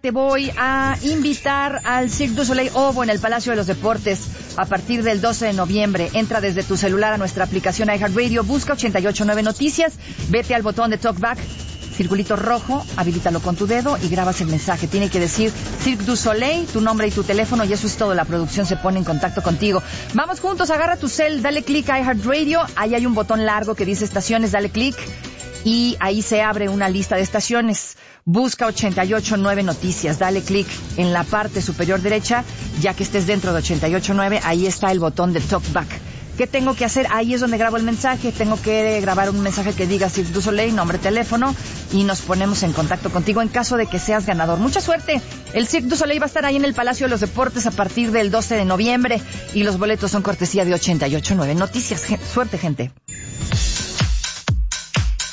te voy a invitar al Cirque du Soleil Ovo en el Palacio de los Deportes a partir del 12 de noviembre. Entra desde tu celular a nuestra aplicación iHeartRadio, busca 889 Noticias, vete al botón de Talkback, circulito rojo, habilítalo con tu dedo y grabas el mensaje. Tiene que decir Cirque du Soleil, tu nombre y tu teléfono, y eso es todo. La producción se pone en contacto contigo. Vamos juntos, agarra tu cel, dale click a iHeartRadio. Ahí hay un botón largo que dice estaciones, dale click y ahí se abre una lista de estaciones. Busca 889 Noticias, dale clic en la parte superior derecha, ya que estés dentro de 889, ahí está el botón de Talkback. ¿Qué tengo que hacer? Ahí es donde grabo el mensaje. Tengo que grabar un mensaje que diga Cirque du Soleil, nombre, teléfono, y nos ponemos en contacto contigo en caso de que seas ganador. ¡Mucha suerte! El Cirque du Soleil va a estar ahí en el Palacio de los Deportes a partir del 12 de noviembre y los boletos son cortesía de 889 Noticias. Suerte, gente.